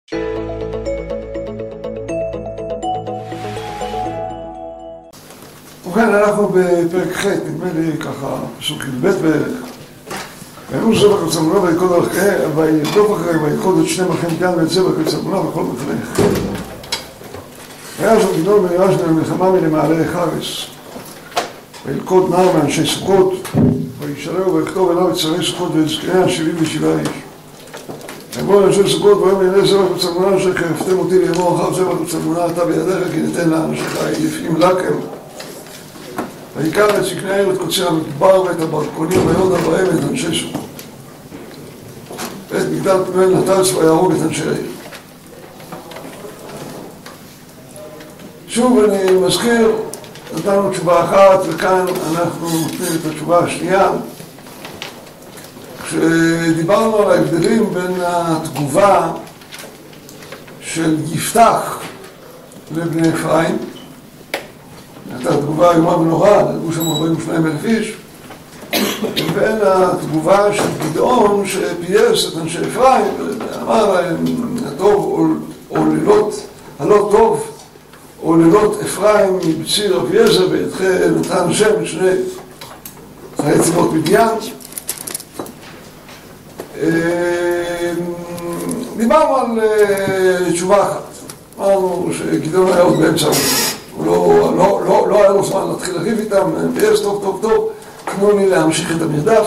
ובכן, אנחנו בפרק ח', נדמה לי ככה, פסוק י"ב בערך. ויאמרו זבח וצלמונע וילכוד וירדוף אחריהם וילכוד את שני מלכי מדיין ואת זבח וצלמונע וכל מפלך. והיה שם גדעון בן יואש למלחמה מלמעלה חרס. וילכוד נער מאנשי סוכות, וישאלהו ויכתוב אליו את שרי סוכות ואת זקניה 77 איש. ויאמרו אנשי סוכות ויאמר הנה זבח וצלמונע אשר חרפתם אותי ויאמרו אחר זבח וצלמונע אתה בידיך כי ניתן לאנשיך יפים לקם. ויקרא את זקני העיר את קוצי המדבר ואת הברקונים ויודע בהם את אנשי סוכות. ואת מגדל פנואל נתץ ויהרוג את אנשי העיר. שוב אני מזכיר, נתנו תשובה אחת וכאן אנחנו נותנים את התשובה השנייה. כשדיברנו על ההבדלים בין התגובה של יפתח לבני אפרים, הייתה תגובה איומה ונוראה, נהרגו שם 42,000 איש, ובין התגובה של גדעון שפייס את אנשי אפרים ואמר להם הטוב הלא טוב עוללות אפרים מבציר אביעזר וידכם נתן השם שני חיי צבאות מדיין. דיברנו על תשובה אחת, אמרנו שגדעון היה עוד באמצע הוא לא היה לו זמן להתחיל לריב איתם, פייס טוב כמו לי להמשיך את המרדף,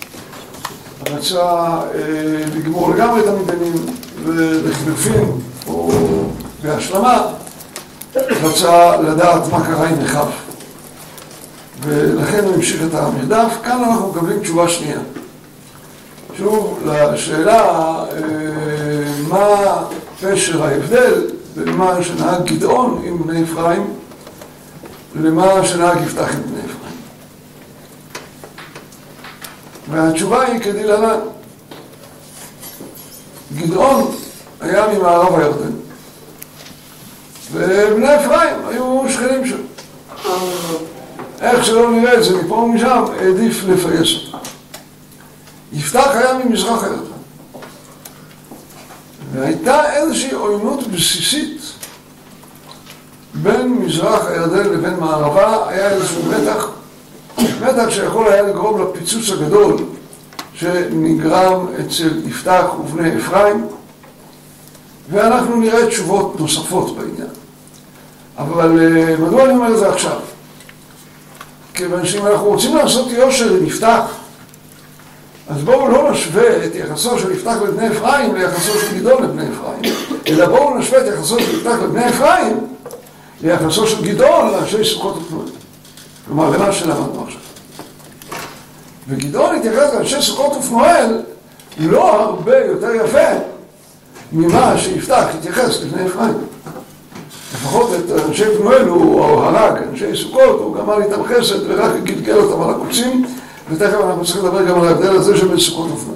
רצה לגמור לגמרי את המדיינים ולחילופין או בהשלמה רצה לדעת מה קרה עם אחיו ולכן הוא המשיך את המרדף. כאן אנחנו מקבלים תשובה שנייה, שוב לשאלה מה פשר ההבדל בין מה שנהג גדעון עם בני אפרים למה שנהג יפתח עם בני אפרים. והתשובה היא כדלהלן: גדעון היה ממערב הירדן ובני אפרים היו שכנים שלו. איך שלא נראה את זה מפה ומשם, העדיף לפייס אותה. יפתח היה ממזרח הירדן והייתה איזושהי עוינות בסיסית בין מזרח הירדן לבין מערבה. היה איזשהו מתח שיכול היה לגרום לפיצוץ הגדול שנגרם אצל יפתח ובני אפרים, ואנחנו נראה תשובות נוספות בעניין. אבל מדוע אני אומר את זה עכשיו? כיוון שאם אנחנו רוצים לעשות יושר עם יפתח, אז בואו לא נשווה את יחסו של יפתח לבני אפרים ליחסו של גדעון לבני אפרים, אלא בואו נשווה את יחסו של יפתח לבני אפרים ליחסו של גדעון לאנשי סוכות ופנואל. כלומר, למה שלמדנו עכשיו. וגדעון התייחס לאנשי סוכות ופנואל לא הרבה יותר יפה ממה שיפתח התייחס לבני אפרים. לפחות את אנשי פנואל הוא הרג, אנשי סוכות הוא גמר איתם חסד ורק גלגל אותם על הקוצים, ותכף אנחנו צריכים לדבר גם על ההבדל הזה שבין סוכות ופנואל.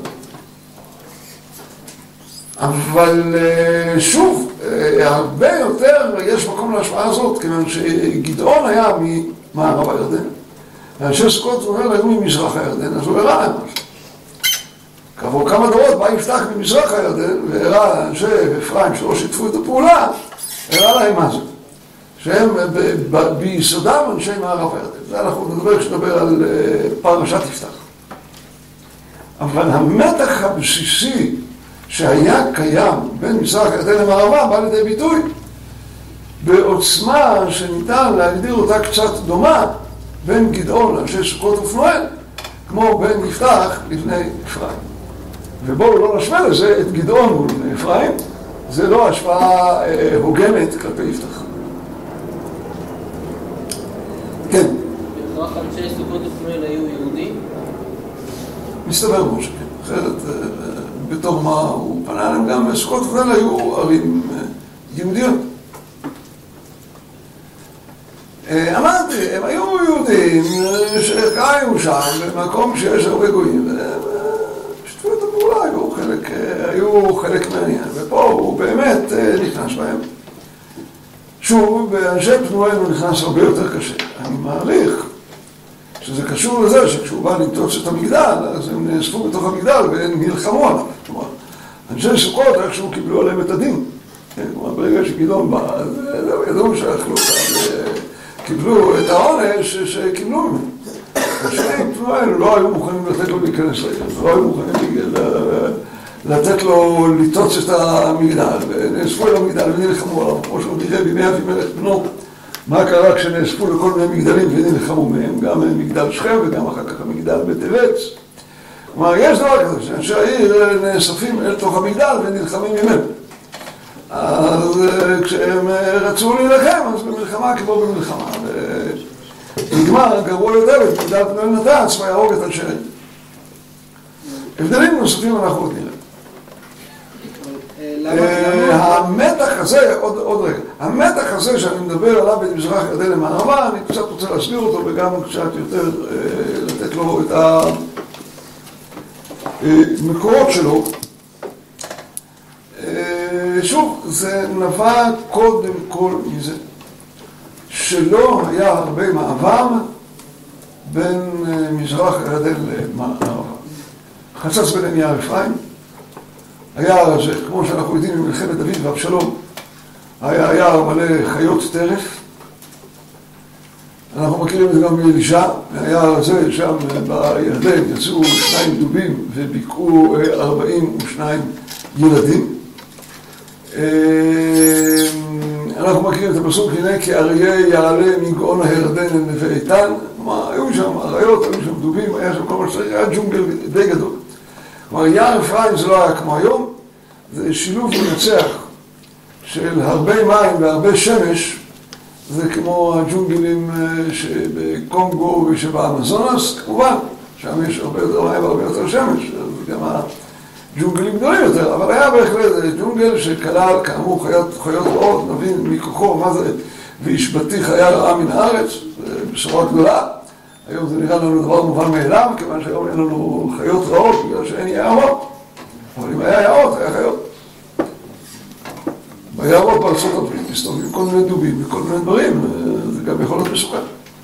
אבל שוב, הרבה יותר יש מקום להשפעה הזאת, כיוון שגדעון היה ממערב הירדן, ואנשי סוכות ופנואל היו ממזרח הירדן, אז הוא הראה להם משהו. כעבור כמה דורות בא יפתח ממזרח הירדן, והראה לאנשי אפרים שלא שיתפו את הפעולה, הראה להם מה זה. שהם ביסודם אנשי מערב הירדן. זה אנחנו נדבר כשנדבר על פרשת יפתח. אבל המתח הבסיסי שהיה קיים בין מזרח הירדן למערבה בא לידי ביטוי בעוצמה שניתן להגדיר אותה קצת דומה בין גדעון לאנשי סוכות ופנואל כמו בין יפתח לבני אפרים. ובואו לא נשווה לזה את גדעון מול בני אפרים, זה לא השפעה הוגנת כלפי יפתח. כן. רק אנשי סוכות ופנואל היו יהודים? מסתבר בו שכן, אחרת בתור מה הוא פנה להם. גם סוכות ופנואל היו ערים יהודיות. אמרתי, הם היו יהודים שחיו שם במקום שיש הרבה גויים ושיתפו את הפעולה, היו חלק מעניין, ופה הוא באמת נכנס בהם. שוב, באנשי פנואל הוא נכנס הרבה יותר קשה. אני מעריך שזה קשור לזה שכשהוא בא לנטוץ את המגדל, אז הם נאספו בתוך המגדל והם נלחמו עליו. כלומר, אנשי סוכות איכשהו קיבלו עליהם את הדין. ברגע שגדעון בא, ידעו שאכלו אותם, קיבלו את העונש שקיבלו ממנו. השנים לא היו מוכנים לתת לו להיכנס לעיר, לא היו מוכנים לתת לו לטוץ את המגדל, ונאספו אל המגדל ונלחמו עליו, כמו שהוא נראה בימי אבימלך בנו, מה קרה כשנאספו לכל מיני מגדלים ונלחמו מהם, גם מגדל שכם וגם אחר כך המגדל בטבת. כלומר, יש דבר כזה, שאנשי העיר נאספים אל תוך המגדל ונלחמים ממנו. אז כשהם רצו להילחם, אז במלחמה כמו במלחמה. נגמר, גרוע לדבת, מגדל פנואל נתץ, ויהרוג את אנשי העיר. הבדלים נוספים אנחנו עוד נראה. המתח הזה, עוד רגע, המתח הזה שאני מדבר עליו במזרח ירדן למערבה, אני קצת רוצה להסביר אותו וגם קצת יותר לתת לו את המקורות שלו. שוב, זה נבע קודם כל מזה שלא היה הרבה מעבר בין מזרח ירדן למערבה. חצץ ביניהם יער אפרים. היער הזה, כמו שאנחנו יודעים ממלחמת דוד ואבשלום, היה יער מלא חיות טרף. אנחנו מכירים את זה גם מאלישע. מהיער הזה, שם בירדן, יצאו 2 דובים וביקעו 42 ילדים. אנחנו מכירים את הפסוק, הנה כי אריה יעלה מגאון הירדן אל נווה איתן. כלומר, היו שם אריות, היו שם דובים, היה שם כל מה שצריך, היה ג'ונגל די גדול. כלומר, יער אפרים זה לא היה כמו היום, זה שילוב מנצח של הרבה מים והרבה שמש, זה כמו הג'ונגלים שבקונגו ושבאמזונס, כמובן, שם יש הרבה יותר מים והרבה יותר שמש, אז גם הג'ונגלים גדולים יותר, אבל היה בהחלט ג'ונגל שכלל כאמור חיות רעות, נבין מכוחו מה זה, והשבתי חיה רעה מן הארץ, זה בשורה גדולה. היום זה נראה לנו דבר מובן מאליו, כיוון שהיום אין לנו חיות רעות, בגלל שאין יערות. אבל אם היה יערות, היה חיות. ביערות בארצות הברית מסתובבים כל מיני דובים וכל מיני דברים, זה גם יכול להיות מסוכן.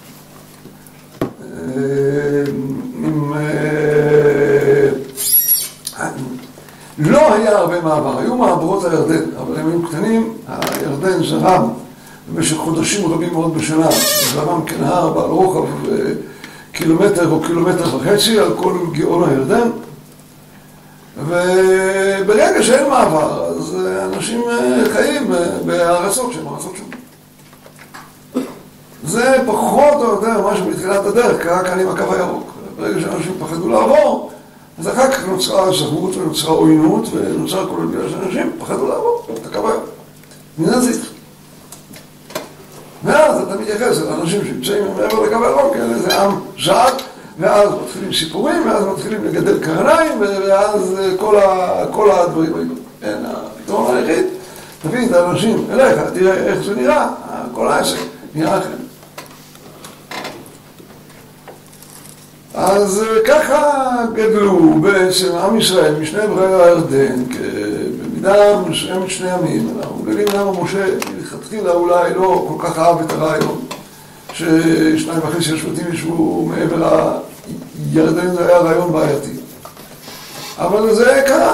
לא היה הרבה מעבר, היו מעברות הירדן, אבל הם היו קטנים, הירדן זרם במשך חודשים רבים מאוד בשנה, זרם כנהר בעל רוחב קילומטר או קילומטר וחצי על כל גאון הירדן, וברגע שאין מעבר, אז אנשים חיים בארצות שהן ארצות שונות. זה פחות או יותר מה שבתחילת הדרך קרה כאן עם הקו הירוק. ברגע שאנשים פחדו לעבור, אז אחר כך נוצרה זהות ונוצרה עוינות ונוצרה כל מיני שאנשים פחדו לעבור את הקו הירוק. מנזית. ואז אתה מתייחס לאנשים שנמצאים מעבר לקו הירוק, זה עם זר, ואז מתחילים סיפורים, ואז מתחילים לגדל קרניים, ואז כל הדברים האלה. אין, הפתרון היחיד, תביא את האנשים אליך, תראה איך זה נראה, כל העסק נראה אחר. אז ככה גדלו בעצם עם ישראל משני ברי הירדן, במידה מסוימת שני עמים. אנחנו מגלים למה משה מלכתחילה אולי לא כל כך אהב את הרעיון ש2.5 השבטים ישבו מעבר לירדן, זה היה רעיון בעייתי. אבל זה קרה.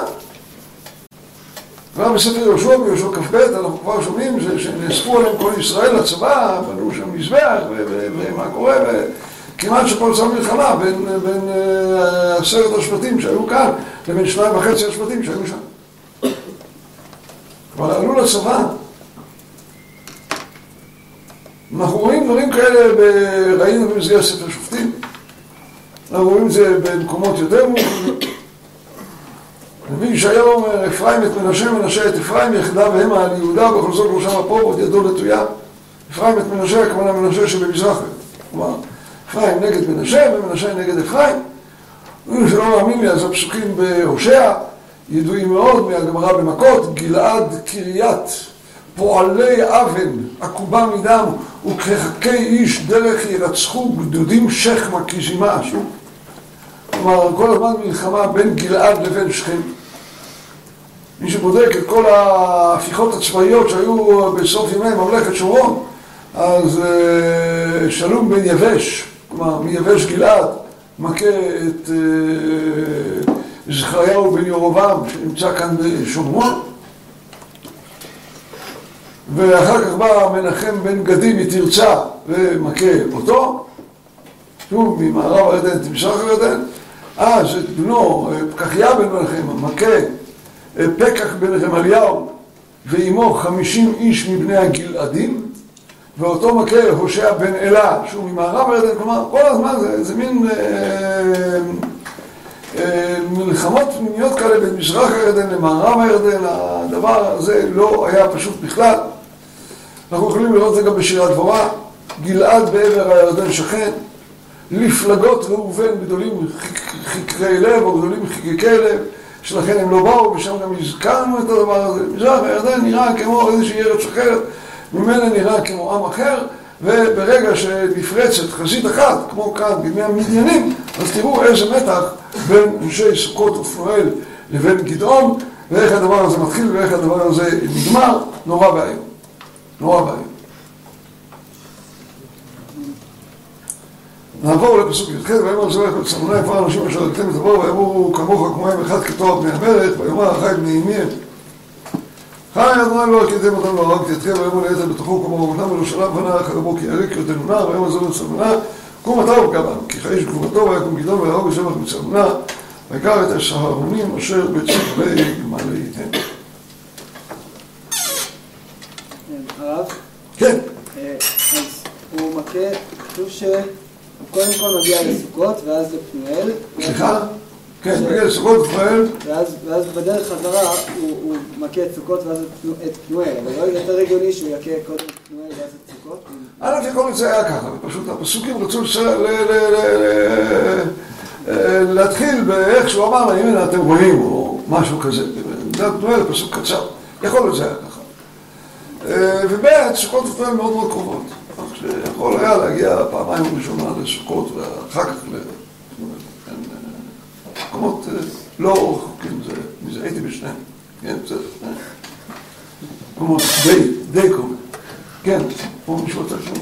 כבר בספר יהושע, ביהושע כ"ב, אנחנו כבר שומעים שנאספו עליהם כל ישראל לצבא, בנו שם מזבח, ומה קורה, כמעט שפה נוצרה מלחמה בין 10 השבטים שהיו כאן לבין 2.5 השבטים שהיו שם. אבל עלו לצבא. אנחנו רואים דברים כאלה, ראינו במסגרת ספר שופטים. אנחנו רואים את זה במקומות יותר מורכבים. נביא ישעיהו אומר, אפרים את מנשה, מנשה את אפרים, יחדה והמה על יהודה, בכל זאת ראשם אפו, עוד ידו נטויה. אפרים את מנשה, הכוונה מנשה שבמזרח. כלומר, אפרים נגד מנשה ומנשה נגד אפרים. אם שלא מאמין לי, אז הפסוקים בהושע ידועים מאוד מהגמרא במכות, גלעד קריית פועלי אבן עקובה מדם וכחכי איש דרך ירצחו גדודים שכמה כזימה. כלומר, כל הזמן מלחמה בין גלעד לבין שכם. מי שבודק את כל ההפיכות הצבאיות שהיו בסוף ימי ממלכת שומרון, אז שלום בן יבש, כלומר מיבש גלעד, מכה את זכריהו בן ירובעם שנמצא כאן בשומרון, ואחר כך בא מנחם בן גדי מתרצה ומכה אותו, שוב ממערב הירדן תמזרח הירדן. אז את בנו פקחיה בן מנחם מכה פקח בן רמליהו ועמו 50 איש מבני הגלעדים, ואותו מכה הושע בן אלה שהוא ממערב הירדן. כלומר כל הזמן זה מין מלחמות פנימיות כאלה בין מזרח הירדן למערב הירדן. הדבר הזה לא היה פשוט בכלל. אנחנו יכולים לראות את זה גם בשירת דבורה. גלעד בעבר הירדן שכן, לפלגות ראובן גדולים חקרי לב או גדולים חקקי לב, שלכן הם לא באו, ושם גם הזכרנו את הדבר הזה. מזרח הירדן נראה כמו איזושהי ארץ אחרת, ממנה נראה כמו עם אחר, וברגע שנפרצת חזית אחת, כמו כאן בימי המדיינים, אז תראו איזה מתח בין אנשי סוכות ופנואל לבין גדעון, ואיך הדבר הזה מתחיל ואיך הדבר הזה נגמר. נורא ואיום. נורא ואיום. נעבור לפסוק י"ח. ויאמר זבח בן צלמונאי כבר אנשים אשר ראיתם את הבור ויאמרו כמוך כמוהם אחד כתואר בני המלך, ויאמר אחי בני אמי חי אדוני לא הכיתם אותם לא הרגתי אתכם, ויאמר ליתר בתוכו כמו רבנם ולא שלם פנה אחר בו כי יריק ירדנו נער. ויאמר זבח בן צלמונאי קום אתה ובקע בנו כי חי איש גבורתו. ויקום גדעון ויהרוג זבח בן צלמונאי ויקר את הסהרונים אשר בצלבי גמליהם. הרב? כן. אז הוא מכה, כתוב קודם כל מגיע לסוכות ואז לפנואל. סליחה? כן, מגיע לסוכות ופנואל. ואז בדרך חזרה הוא מכה את סוכות ואז את פנואל. אבל לא יותר הגיוני שהוא יכה קודם את פנואל ואז את סוכות? א' כל זה היה ככה, ופשוט הפסוקים רצו להתחיל באיך שהוא אמר להם, הנה אתם רואים, או משהו כזה. פנואל פסוק קצר, יכול להיות זה היה ככה. וב' סוכות ופנואל מאוד מאוד קרובות. שיכול היה להגיע פעמיים ראשונה לסוכות ואחר כך למקומות לא רחוקים, מזה הייתי בשניהם, כן, בסדר, מקומות די קרובים, כן, פה מישהו רוצה שם,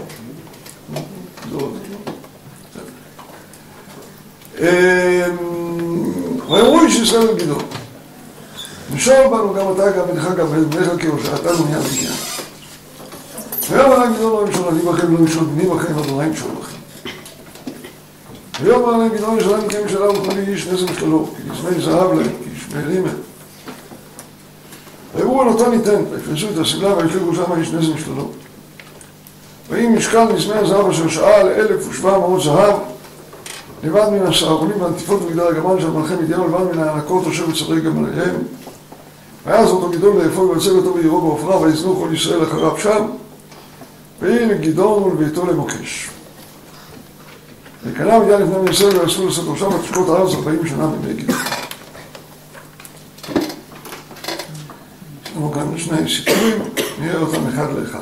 ויאמרו איש ישראל לגדעון, נשאר בנו גם אתה גם בנך גם בנך כהושעתנו מיד מגיע. ויאמר להם גדעון לא ימשול אני בכם לא ימשול בני בכם אדוני ימשול בכם. ויאמר להם גדעון ישלם מכם שאלה וכמוני איש נזם שלו כי נזמי זהב להם כי ישמעאלים הם. ויאמרו נתן ניתן ויפרסו את הסגלה וישלגו שם איש נזם שלו. ואם משקל נזמי הזהב אשר שאל 1,700 זהב לבד מן הסהרונים והנטיפות ומגדל הגמל של מלכי מדיין ולבד מן הענקות אשר בצרי גמליהם. ואז אותו גדעון לאפול ויצג אותו בעירו בעופרה ויזנו כל ישראל אחריו שם. והנה גדעון ולביתו למוקש. וקנה מדיין לפני בני ישראל ועשו לסתו שם ותשקוט הארץ 40 שנה בימי גדעון. יש לנו כאן שני סיפורים, נראה אותם אחד לאחד.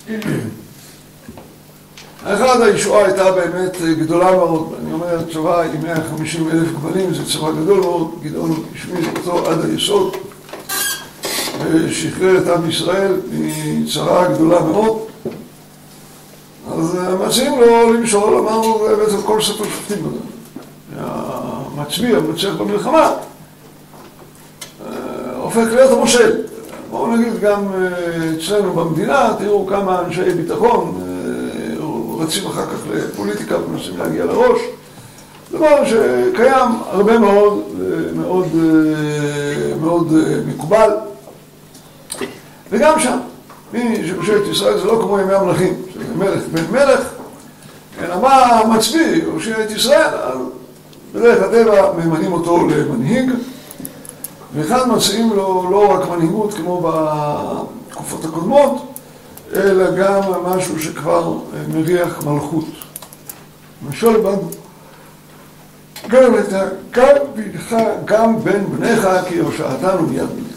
האחד, הישועה הייתה באמת גדולה מאוד. אני אומר, צבא עם 150,000 גמלים, זה צבא גדול מאוד. גדעון השמיד אותו עד היסוד ושחרר את עם ישראל מצרה גדולה מאוד. אז מציעים לו למשול, אמרנו, זה בעצם כל ספר שופטים בזה. המצביא, המצליח במלחמה, הופך להיות המושל. בואו נגיד גם אצלנו במדינה, תראו כמה אנשי ביטחון רצים אחר כך לפוליטיקה ומנסים להגיע לראש. דבר שקיים הרבה מאוד, מאוד מקובל. וגם שם, מי שחושב את ישראל זה לא כמו ימי המלכים, שזה מלך בן מלך, אלא מה המצביא, הושיע את ישראל, אז בדרך הטבע ממנים אותו למנהיג, וכאן מציעים לו לא רק מנהיגות כמו בתקופות הקודמות, אלא גם משהו שכבר מריח מלכות. משול בנו, גם בן בניך כי הושעתנו מיד בני.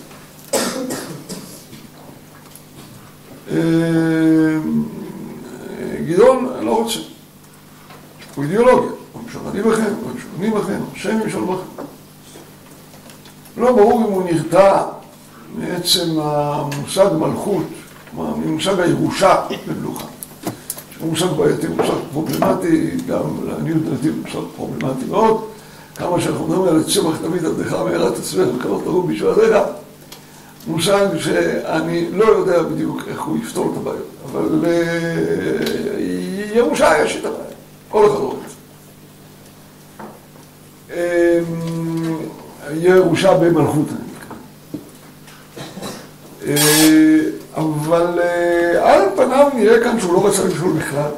גדעון לא רוצה, הוא אידיאולוגיה, הוא משול אני בכם, הוא משול אני בכם, השם ימשול בכם. לא ברור אם הוא נרתע מעצם המושג מלכות, כלומר ממושג הירושה במלוכה. שהוא מושג בעייתי, הוא מושג פרובלמטי, גם לעניות דעתי הוא מושג פרובלמטי מאוד. כמה שאנחנו מדברים על צמח תמיד עבדך מהרת עצמך וכמוך תרום בישועתך, מושג שאני לא יודע בדיוק איך הוא יפתור את הבעיות, אבל ירושה יש את הבעיה, כל אחד רואה את זה. ירושה במלכות, אבל על פניו נראה כאן שהוא לא רצה לשאול בכלל.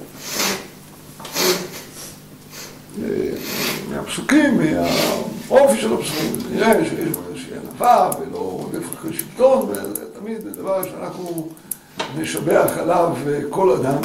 מהפסוקים, מהאופי של הפסוקים, נראה שיש בו איזושהי ענווה ולא רודף אחרי שלטון, וזה תמיד דבר שאנחנו נשבח עליו כל אדם.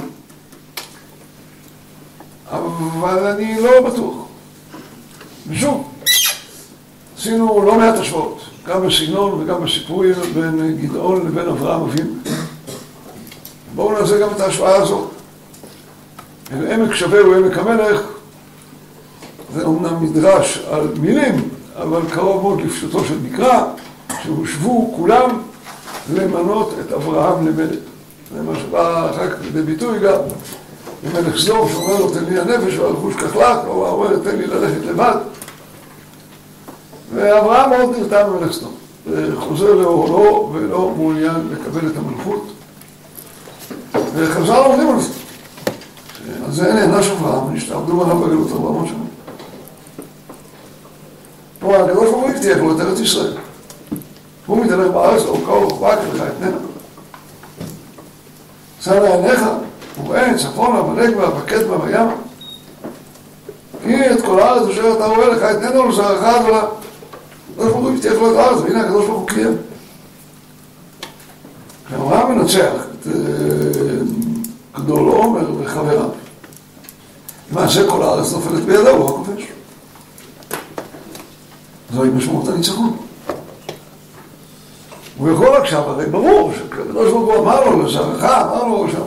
אבל אני לא בטוח. ושוב, עשינו לא מעט השוואות, גם בסגנון וגם בסיפורים בין גדעון לבין אברהם אבינו. בואו נעשה גם את ההשוואה הזאת. עמק שווה הוא עמק המלך, זה אומנם מדרש על מילים, אבל קרוב מאוד לפשוטו של מקרא, שהושבו כולם למנות את אברהם למלך. זה מה שבא אחר כך לידי ביטוי גם, למלך סדום שאומר לו תן לי הנפש והלחוש כחלק, הוא אומר תן לי ללכת לבד. ואברהם מאוד נרתע ממלך סדום, וחוזר לאוהלו ולא מעוניין לקבל את המלכות. וחז"ל אומרים על זה. אז זה נענש אברהם, נשתעבדו עליו בגלות 400 שנה. פה הקדוש ברוך הוא הבטיח לו את ארץ ישראל. הוא מתהלך בארץ לאורכה ולרוחבה כלך אתננה. שא לעיניך וראה צפונה ונגבה וקדמה וימה. כי את כל הארץ אשר אתה רואה לך אתננה ולזרעך עד עולם. הקדוש ברוך הוא הבטיח לו את הארץ, והנה הקדוש ברוך הוא קיים. כשאברהם מנצח את גדול עומר וחבריו, למעשה כל הארץ נופלת בידו, הוא הכובש. זוהי משמעות הניצחון. הוא יכול עכשיו, הרי ברור שהקדוש ברוך הוא אמר לו לזרעך, אמר לו שם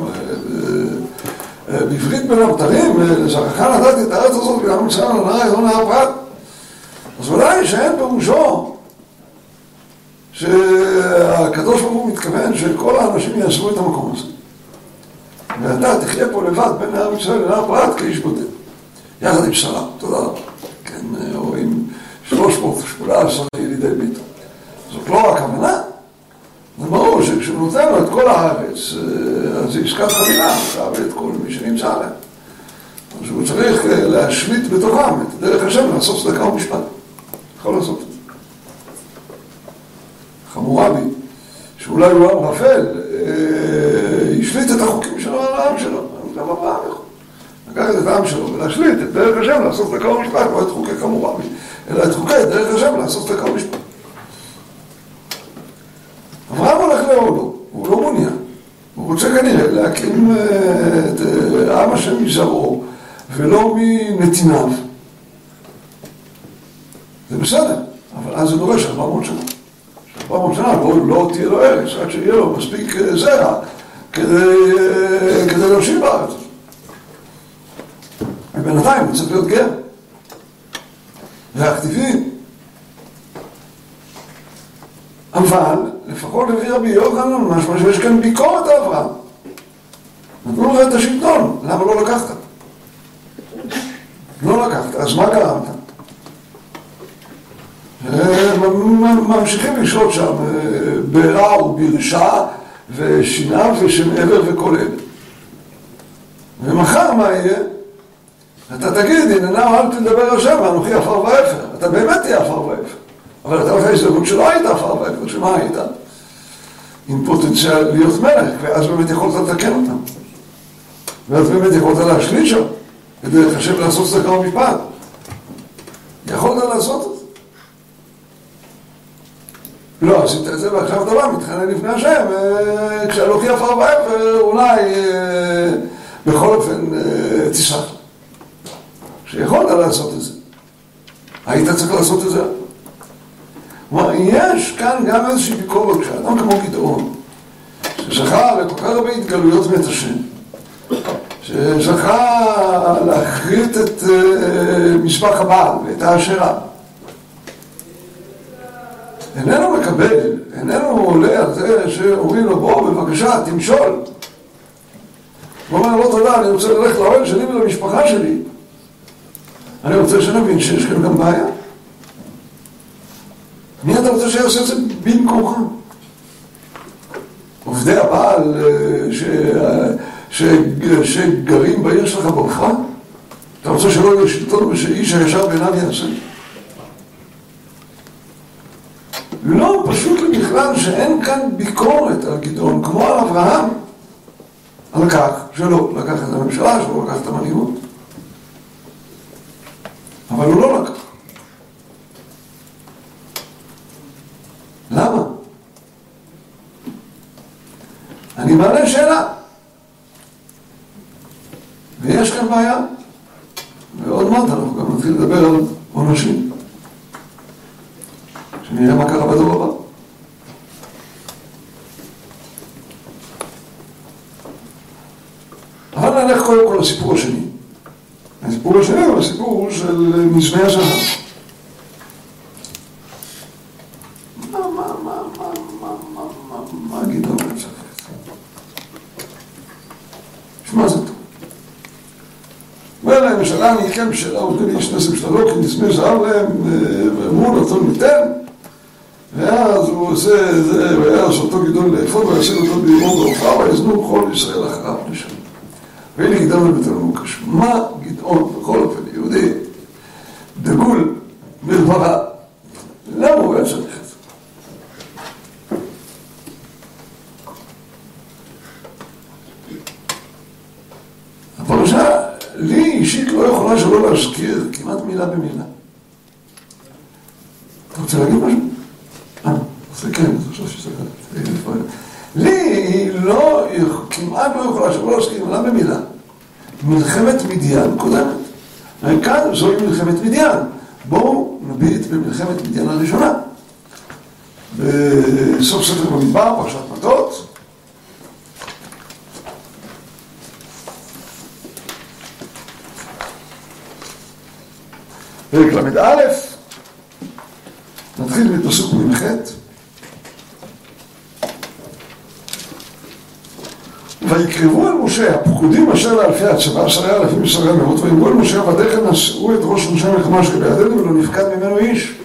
בעברית בין הבתרים, לזרעך נתתי את הארץ הזאת וגם מצרים על הנהר לא נהר פרת. אז ודאי שאין פירושו שהקדוש ברוך הוא מתכוון שכל האנשים יעזבו את המקום הזה. ואתה תחיה פה לבד בין נהר מצרים לנהר פרת כאיש בודד. יחד עם שרה, תודה רבה. כן, או עם 318 ילידי ביתו. זאת לא רק הכוונה. זה ברור שכשהוא נותן לו את כל הארץ, אז זה עסקת חבילה, ואת כל מי שנמצא עליה. אז הוא צריך להשליט בתוכם את דרך השם, לעשות צדקה ומשפט. יכול לעשות את זה. חמורבי, שאולי הוא עם רפל, ישליט את החוקים שלו על העם שלו. גם אברהם יכול. לקחת את העם שלו ולהשליט את דרך השם, לעשות צדקה ומשפט, לא את חוקי חמורבי, אלא את חוקי דרך השם, לעשות צדקה ומשפט. אברהם הולך לאוהלו, הוא לא מעוניין. הוא רוצה כנראה להקים את עם השם מזרעו ולא מנתיניו. זה בסדר, אבל אז זה דורש 400 שנה. 400 שנה לא תהיה לו ארץ, רק שיהיה לו מספיק זרע כדי להושיב בארץ. ובינתיים הוא צריך להיות גר. ואקטיבי. אבל לפחות לפי רבי יוחנן משמע שיש כאן ביקורת על אברהם. נתנו לך את השלטון, למה לא לקחת? לא לקחת, אז מה גרמת? ממשיכים לשלוט שם ברע וברשע ושיניו ושם עבר וכל אלה. ומחר מה יהיה? אתה תגיד, הנה נאו אל תדבר השם ואנוכי עפר ואפר. אתה באמת תהיה עפר ואפר. אבל אתה לך הזדמנות שלא היית עפר ואפר, שמה היית? עם פוטנציאל להיות מלך, ואז באמת יכולת לתקן אותם. ואז באמת יכולת להשליט שם, כדי לחשב לעשות צדקה ומשפט. יכולת לעשות את זה. לא, עשית את זה ועכשיו אתה בא, מתחנן לפני השם, כשאנוכי עפר ואפר, אולי בכל אופן תסלח. שיכולת לעשות את זה. היית צריך לעשות את זה. כלומר, יש כאן גם איזושהי ביקורת, כשאדם כמו גדעון, שזכה לכל כך הרבה התגלויות מאת השם, שזכה להכרית את מזבח הבעל ואת האשרה, איננו מקבל, איננו עולה על זה שאומרים לו בוא בבקשה תמשול. הוא אומר לא תודה, אני רוצה ללכת לאוהל שלי ולמשפחה שלי. אני רוצה שנבין שיש כאן גם בעיה. מי אתה רוצה שיעשה את זה במקומך? עובדי הבעל שגרים בעיר שלך בעופרה? אתה רוצה שלא יהיה שלטון ושאיש הישר בעיניו יעשה? לא, פשוט בכלל שאין כאן ביקורת על גדעון, כמו על אברהם, על כך שלא לקח את הממשלה, שלא לקח את המנהיגות. אבל הוא לא לקח. למה? אני מעלה שאלה. ויש כאן בעיה. ועוד מעט אנחנו גם נתחיל לדבר על עונשים. שנראה מה קרה בדור הבא. אבל נלך קודם כל לסיפור השני. הסיפור השני הוא הסיפור של מזמי הזהב. מה גדעון מצפת? שמע זה טוב. אומר להם, שאלה אני כן בשאלה, עובדי לי יש נסם שלו, כי נזמי זהב להם, ואמרו לו, תון ניתן. ואז הוא עושה זה, ואז אותו גדעון לאפות, ויעשה אותו בימור בעופרה, ויזנו כל ישראל אחריו לשם. ואלה גדעון לבטלנו קש. מה גדעון, בכל אופן, יהודי, דגול, בלברה, למה הוא היה צריך את זה? הפרשה, לי אישית לא יכולה שלא להזכיר כמעט מילה במילה. אתה רוצה להגיד משהו? זה כן, זה חושב שזה כאן. לי היא לא, כמעט לא יכולה שלא להזכיר מילה במילה. מלחמת מדיין קודמת. כאן זוהי מלחמת מדיין. בואו נביט במלחמת מדיין הראשונה. בסוף ספר במדבר, פרשת מטות. פרק ל"א. נתחיל מפסוק מ"ח. ויקרבו אל משה הפקודים אשר לאלפי הצבא, 10,000 10 מאות, ויאמרו אל משה עבדיך נשאו את ראש אנשי המלחמה שבידינו ולא נפקד ממנו איש.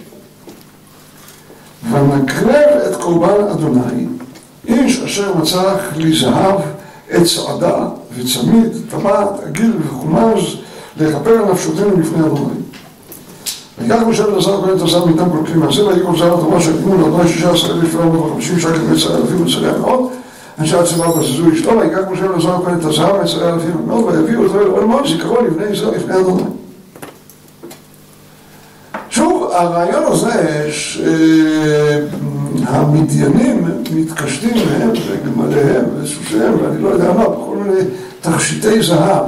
ונקרב את קורבן אדוני, איש אשר מצא כלי זהב, עת צעדה וצמיד, טבעת, עגיל וחומז, לכפר על נפשותינו לפני אדוני. ויקח משה ולעזר כהן את הזהב מטעם כל כלי מעשה, ויקרב זהב התורה שקימו לאדוני 16,750 שקל ו10,000 10 מאות, אנשי הצבא בזזו אשתו, ויקח משה ולעזר כהן את הזהב 10,000 מאות, ויביאו אותו אל מות זיכרון לבני ישראל לפני אדוני. שוב, הרעיון הזה שהמדיינים מתקשטים מהם וגמליהם וסוסיהם ואני לא יודע מה, בכל מיני תכשיטי זהב.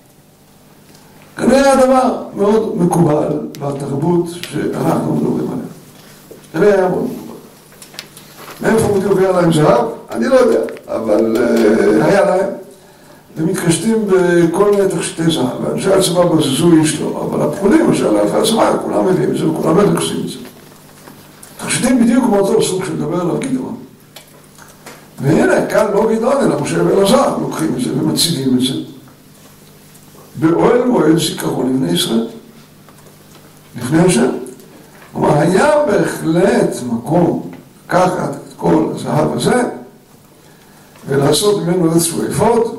כנראה הדבר מאוד מקובל בתרבות שאנחנו מדברים עליה. כנראה היה מאוד מקובל. מאיפה מודיע להם זהב? אני לא יודע, אבל היה להם. ומתקשטים בכל מיני תכשיטי זהב, ואנשי הצבא בזזו איש לא, אבל הפקודים אשר לאלפי הצבא, כולם מביאים את זה וכולם מתייחסים את זה. תכשיטים בדיוק כמו אותו סוג שמדבר עליו גדעון. והנה, כאן לא גדעון, אלא משה ואלעזר לוקחים את זה ומציגים את זה. באוהל מועד זיכרון לבני ישראל. לפני השם. כלומר, היה בהחלט מקום לקחת את כל הזהב הזה ולעשות ממנו איזשהו אפוד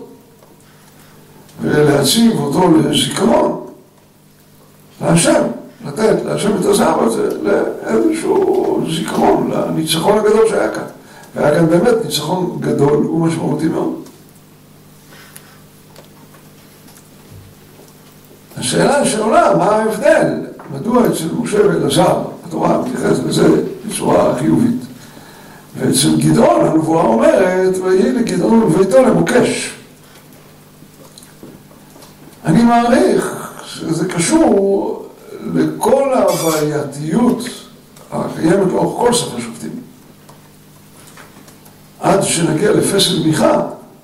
ולהציב אותו לזיכרון להשם, לתת להשם את הזהב הזה לאיזשהו זיכרון, לניצחון הגדול שהיה כאן. והיה כאן באמת ניצחון גדול ומשמעותי מאוד. השאלה שעולה, מה ההבדל? מדוע אצל משה ואלעזר התורה מתייחסת לזה בצורה חיובית? ואצל גדעון הנבואה אומרת, ויהי לגדעון וביתו למוקש. אני מעריך שזה קשור לכל הבעייתיות הקיימת לאורך כל ספר שופטים. עד שנגיע לפסל מיכה,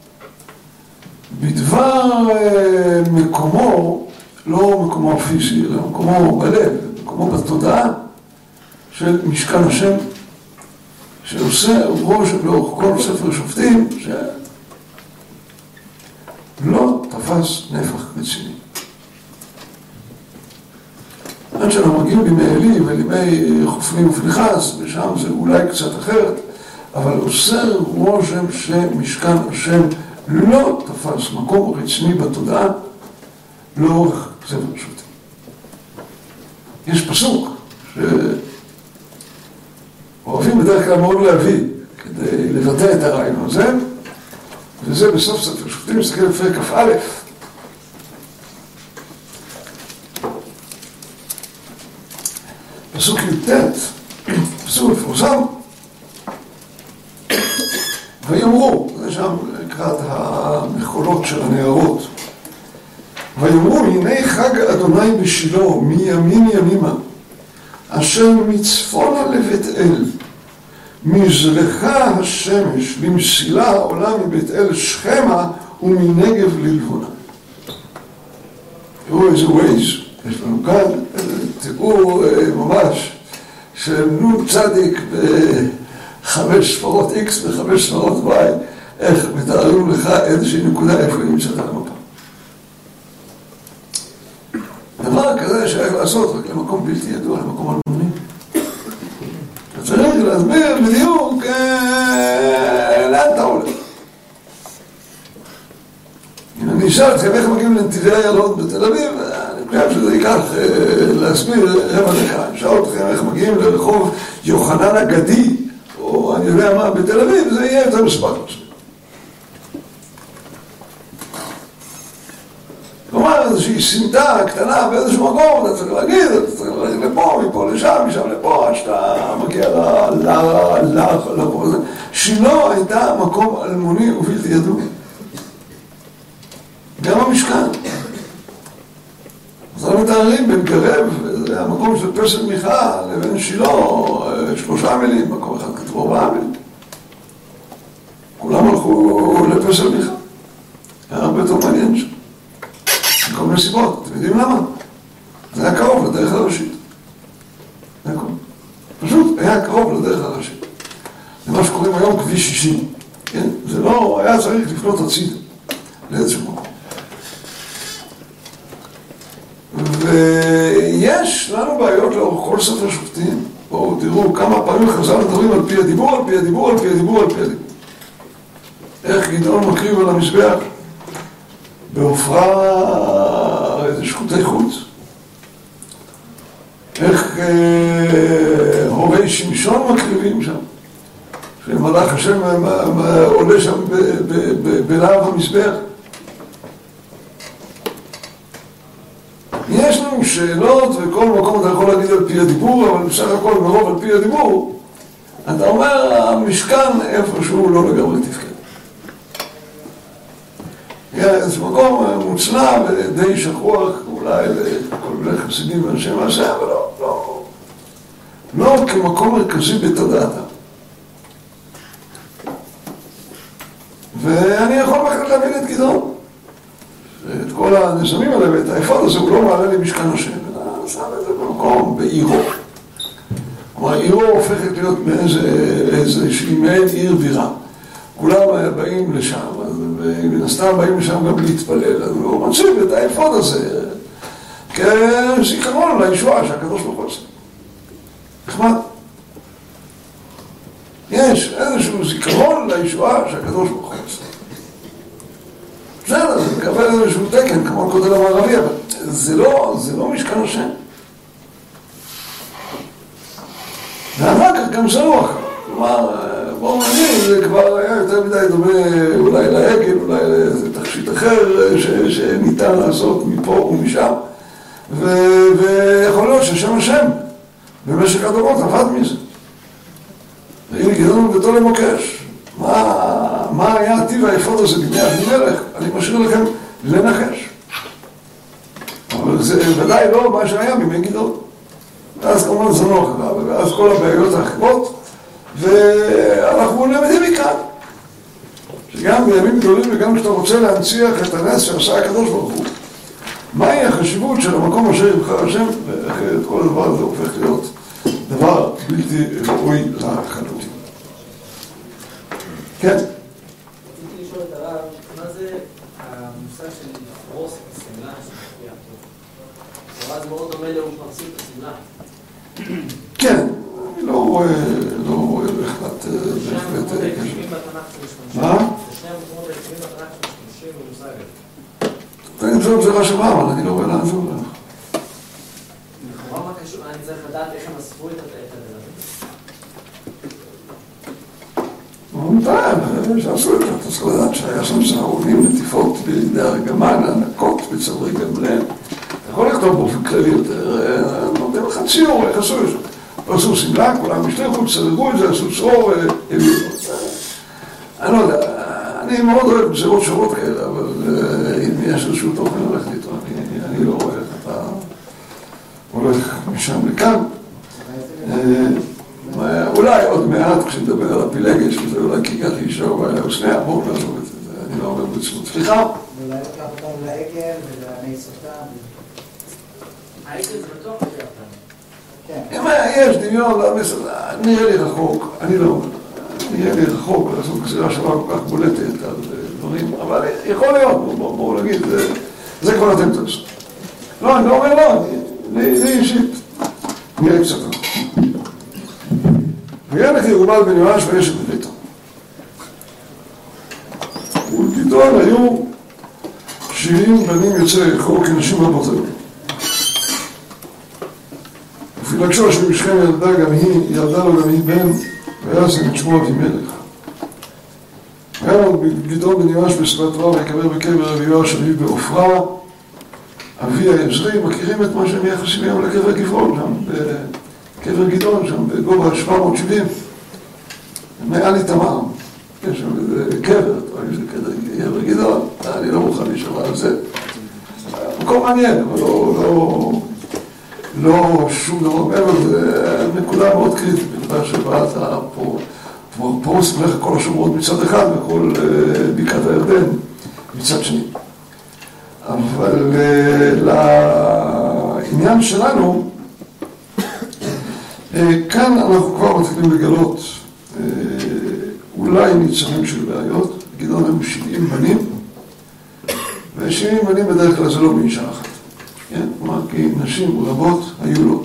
בדבר מקומו, לא מקומו פיזי, אלא מקומו בלב, מקומו בתודעה של משכן השם, שעושה רושם לאורך כל ספר שופטים, שלא תפס נפח רציני. נוהגים בימי עלי ולימי חופני ופנחס, ושם זה אולי קצת אחרת, אבל עושה רושם שמשכן השם לא תפס מקום רציני בתודעה לאורך ספר שופטים. יש פסוק שאוהבים בדרך כלל מאוד להביא כדי לבטא את הרעיון הזה, וזה בסוף ספר שופטים, מסתכל בפרק כ"א. פסוק י"ט, פסוק מפורסם, ויאמרו, זה שם לקראת המחולות של הנערות, ויאמרו הנה חג אדוני בשילה מימין ימימה, אשר מצפונה לבית אל, מזרחה השמש למסילה העולה מבית אל שכמה ומנגב ללבונה. תראו איזה ווייז, יש לנו כאן תיאור ממש של נו צדיק בחמש ספרות X וחמש ספרות Y, איך מתארים לך איזושהי נקודה איפה היא נמצאת על המפה. דבר כזה שהיה לעשות רק למקום בלתי ידוע, למקום אלמוני. אתה צריך להסביר בדיוק לאן אתה הולך. אם אני אשאל אתכם איך מגיעים לנתיבי איילון בתל אביב, אני חושב שזה ייקח להסביר רבע דקה. אני אשאל אתכם איך מגיעים לרחוב יוחנן אגדי, או אני יודע מה בתל אביב, זה יהיה יותר מספק. כלומר, איזושהי סמטה קטנה באיזשהו מקום, אתה צריך להגיד, אתה צריך ללכת לפה, מפה לשם, משם לפה, עד שאתה מגיע למקום הזה. שילה הייתה מקום אלמוני ובלתי ידוע. גם המשכן. אז אנחנו מתארים בין קרב, זה המקום של פסל מיכה, לבין שילה, 3 מילים, מקום אחד כתוב 4 מילים. כולם הלכו לפסל מיכה. היה הרבה יותר מעניין שם. כל מיני סיבות, אתם יודעים למה? זה היה קרוב לדרך הראשית. זה הכל. פשוט היה קרוב לדרך הראשית. זה מה שקוראים היום כביש 60. כן? זה לא היה צריך לפנות הצידה לאיזשהו מקום. ויש לנו בעיות לאורך כל ספר שופטים. בואו תראו כמה פעמים חז"ל מדברים על פי הדיבור, על פי הדיבור, על פי הדיבור, על פי הדיבור. איך גדעון מקריב על המזבח? בעופרה איזה שחוטי חוץ. איך הורי שמשון מקריבים שם. שמלאך השם עולה שם בלהב המזבח. יש לנו שאלות וכל מקום אתה יכול להגיד על פי הדיבור, אבל בסך הכל מרוב על פי הדיבור, אתה אומר המשכן איפשהו לא לגמרי תפקד. זה מקום מוצנע ודי שכוח אולי לכל מיני חסידים ואנשי מעשה, אבל לא כמקום מרכזי בתודעתם. ואני יכול בכלל להבין את גדעון. את כל הנזמים האלה ואת האפוד הזה הוא לא מעלה לי משכן השם, אלא שם את זה במקום בעירו. כלומר, עירו הופכת להיות מאיזושהי מעין עיר בירה. כולם באים לשם, ומן הסתם באים לשם גם להתפלל, אז הוא מציב את האפוד הזה כזיכרון לישועה שהקדוש ברוך הוא עושה. נחמד. יש איזשהו זיכרון לישועה שהקדוש ברוך הוא עושה. בסדר, זה מקבל איזשהו תקן, כמו הכותל המערבי, אבל זה לא משכן השם. ואחר כך גם זרוח. כלומר, בואו נגיד, זה כבר היה יותר מדי דומה אולי לעגל, אולי לאיזה תכשיט אחר שניתן לעשות מפה ומשם. ויכול להיות ששם השם במשך הדורות עבד מזה. והנה גדעון וביתו למוקש. מה היה טיב האפוד הזה בימי אבימלך? אני משאיר לכם לנחש. אבל זה ודאי לא מה שהיה בימי גדעון. ואז כמובן זה לא אחריו, ואז כל הבעיות האחרות, ואנחנו למדים מכאן. שגם בימים גדולים וגם כשאתה רוצה להנציח את הנס שעשה הקדוש ברוך הוא, מהי החשיבות של המקום אשר יבחר השם, ואיך את כל הדבר הזה הופך להיות דבר בלתי ראוי לחלוטין. כן? רציתי לשאול את הרב, מה זה המושג של לפרוס את הסמלה שמופיע פה? ואז מאוד דומה לאום פרסים את הסמלה. כן, אני לא רואה בהחלט קשר. מה? שני המקומות היחידים בתנ"ך שמשתמשים במושג הזה. אני חושב שזה רש"י אמר, אבל אני לא רואה לאן זה הולך. לכאורה מה קשור? אני צריך לדעת איך הם אספו את הדבר הזה. שעשו את זה, אתה צריך לדעת שהיה שם סהרונים לטיפות בידי ארגמן, ענקות בצווארי גמליאל. אתה יכול לכתוב באופן כללי יותר, נותן לך ציור, איך עשו את זה. עשו סמלה, כולם השליחו, צלגו את זה, עשו צרור, הביאו. אני לא יודע, אני מאוד אוהב גזירות שורות כאלה, אבל אם יש איזשהו תוכן הולך איתו, אני לא רואה איך אתה הולך משם לכאן. אולי עוד מעט כשנדבר על הפילגש, וזה אולי כי ככה אישו והיה ושניה, בואו נעזוב את זה, אני לא אומר בצמות. סליחה? ואולי לקח אותנו לעגל ולעני סוטה. העגל זה בטוח היה אותנו. כן. אם יש דמיון, נראה לי רחוק, אני לא אומר, נראה לי רחוק לעשות גזירה שווה כל כך בולטת על דברים, אבל יכול להיות, בואו נגיד, זה כבר אתם תעשו. לא, אני לא אומר לא, לי אישית, נראה קצת. וילך ירובל בן יואש וישת בביתו. ולגידול היו 70 בנים יוצאי יחור כנשים רבות היו. ופילגשו של משכם ילדה גם היא, ילדה לו גם היא בן, ויעשם את שמו אבימלך. ויעמוד גידול בן יואש בסבת רב ויקבר בקבר אבי יואש אביו בעופרה, אבי העזרי, מכירים את מה שהם יחסים היום לקבר גבעון שם, קבר גדעון שם, בגובה 770. מעל איתמר. יש שם איזה קבר, יש לי קבר גדעון, אני לא מוכן להישמע על זה. מקום מעניין, אבל לא שום דבר מעבר, זה נקודה מאוד קריטית, בגלל שבאת פה, פרוס מלך כל השומרות מצד אחד, וכל בקעת הירדן מצד שני. אבל לעניין שלנו, כאן אנחנו כבר מתחילים לגלות אולי ניצנים של בעיות. גדעון הם 70 בנים, ו70 בנים בדרך כלל זה לא מאישה אחת. כן? כלומר, כי נשים רבות היו לו.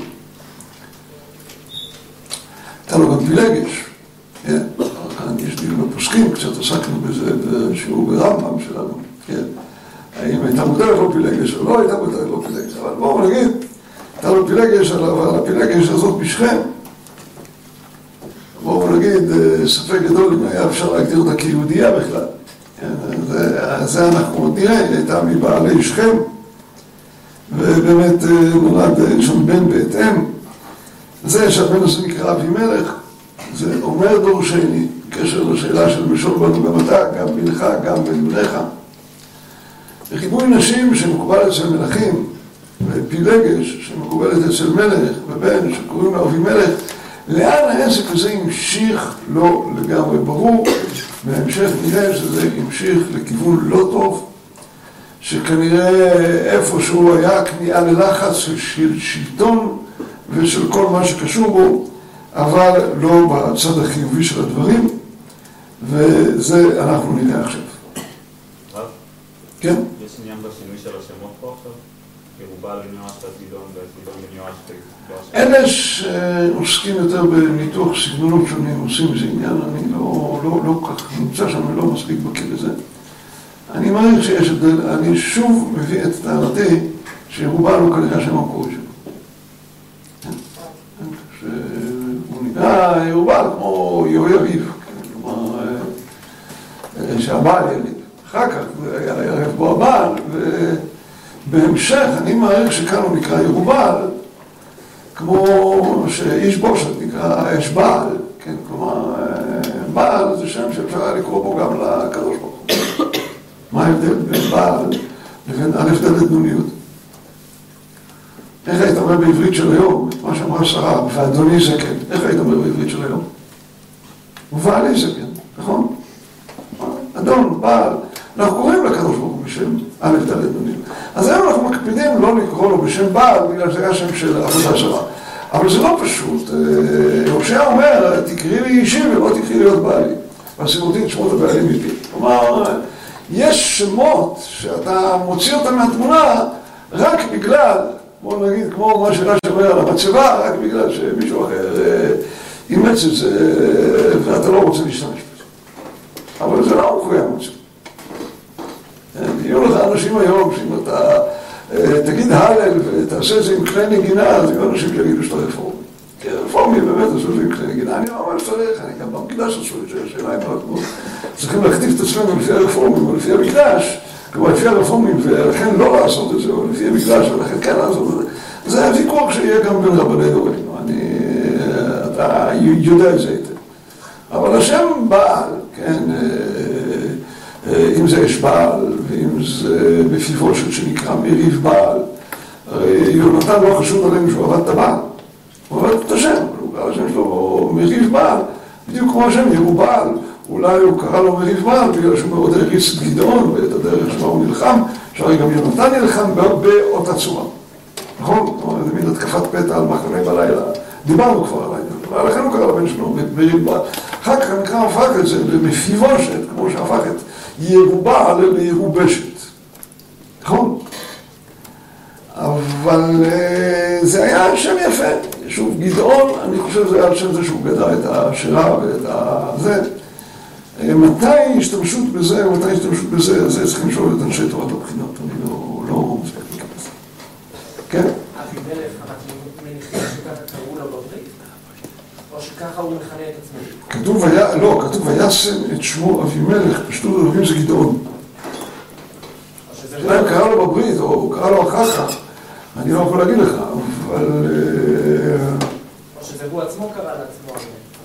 הייתה לו גם פילגש. כן? כאן יש דיון בפוסקים, קצת עסקנו בזה בשיעור ברמב"ם שלנו. כן? האם הייתה מותרת לו פילגש או לא הייתה מותרת לו פילגש. אבל בואו נגיד, הייתה לו פילגש, אבל הפילגש הזאת בשכם. בואו נגיד, ספק גדול אם היה אפשר להגדיר אותה כיהודייה בכלל. זה אנחנו נראה, היא הייתה מבעלי שכם, ובאמת נולד שם בן בהתאם. זה שהבן הזה נקרא אבימלך, זה אומר דור שני, בקשר לשאלה של משול בנו גם אתה, גם בנך, גם בנך. וחיבוי נשים שמקובל אצל מלכים, ופילגש שמקובלת אצל מלך, ובן שקוראים לו אבימלך, לאן העסק הזה המשיך לא לגמרי ברור, בהמשך נראה שזה המשיך לכיוון לא טוב, שכנראה איפשהו היה כניעה ללחץ של שלטון ושל כל מה שקשור בו, אבל לא בצד החיובי של הדברים, וזה אנחנו נראה עכשיו. כן? יש עניין בשינוי של השמות פה עכשיו? ירובל בן יואש וגדעון וגדעון בן יואש ויואש. אלה שעוסקים יותר בניתוח סגנונות שונים, עושים איזה עניין, אני לא כך נמצא שם, אני לא מספיק בקיא בזה. אני מעריך שיש הבדל, אני שוב מביא את טענתי שירובל הוא כנראה שם המקורי שלו. שהוא נקרא ירובל כמו יהויריב, כלומר שהבעל יליד. אחר כך היה ירב בו הבעל, ובהמשך אני מעריך שכאן הוא נקרא ירובל, כמו שאיש בושת נקרא אש בעל, כן, כלומר, בעל זה שם שאפשר היה לקרוא בו גם לקדוש ברוך הוא. מה ההבדל בין בעל לבין א' ד' נ' י'? איך היית אומר בעברית של היום, את מה שאמרה שרה, ואדוני זקן, איך היית אומר בעברית של היום? ובעלי זקן, נכון? אדון, בעל, אנחנו קוראים לקדוש ברוך הוא בשם א' ד' נ' י'. אז היום אנחנו מקפידים לא לקרוא לו בשם בעל, בגלל שזה היה שם של עבודה זרה. אבל זה לא פשוט. הושע אומר, תקראי לי אישי ולא תקראי להיות בעלי. והסימותית את שמות הבעלים מפי. כלומר, יש שמות שאתה מוציא אותם מהתמונה רק בגלל בוא נגיד, כמו מה שרש"י אומר על המצבה, רק בגלל שמישהו אחר אימץ את זה ואתה לא רוצה להשתמש בזה. אבל זה לא מחויב מצב. יהיו לך אנשים היום שאם אתה תגיד הלל ותעשה את זה עם כלי נגינה, אז יהיו אנשים שיגידו שאתה רפורמי. כי רפורמי באמת עשו את זה עם כלי נגינה. אני לא אומר שצריך, אני גם במקדש עשו את זה, השאלה אם אנחנו צריכים להכתיב את עצמנו לפי הרפורמים או לפי המקדש, כלומר לפי הרפורמים, ולכן לא לעשות את זה, או לפי המקדש, ולכן כן לעשות את זה. זה הוויכוח שיהיה גם בין רבני דורנו. אתה יודע את זה היטב. אבל השם בעל, כן, אם זה יש בעל, ואם זה מפיבושת שנקרא מריב בעל, הרי יונתן לא חשוב עלינו שהוא עבד את הבעל. הוא עבד את השם, הוא קרא השם שלו מריב בעל, בדיוק כמו השם ירו בעל. אולי הוא קרא לו מריב בעל בגלל שהוא מאוד הריץ את גדעון ואת הדרך שבה הוא נלחם, שהרי גם יונתן נלחם באותה צורה. נכון? זאת אומרת, זה מין התקפת פתע על מחנה בלילה. דיברנו כבר על העניין, אבל לכן הוא קרא לבן שלו מריב בעל. אחר כך המקרא הפך את זה למפיבושת, כמו שהפך את ירובעל לירובשת. נכון? אבל זה היה שם יפה. שוב, גדעון, אני חושב שזה היה על שם זה שהוא גדע את השירה ואת זה. מתי השתמשות בזה, ומתי השתמשות בזה, זה צריכים לשאול את אנשי תורת הבחינות. אני לא מספיק להיכנס. כן? אבימלך, אנחנו מניחים שככה קראו לו בברית? או שככה הוא מכנה את עצמו? כתוב וישם את שמו אבימלך, פשטות אלוהים זה גדעון. השאלה אם קרא לו בברית, או קרא לו אחר כך, אני לא יכול להגיד לך, אבל... או שזה הוא עצמו קרא לעצמו.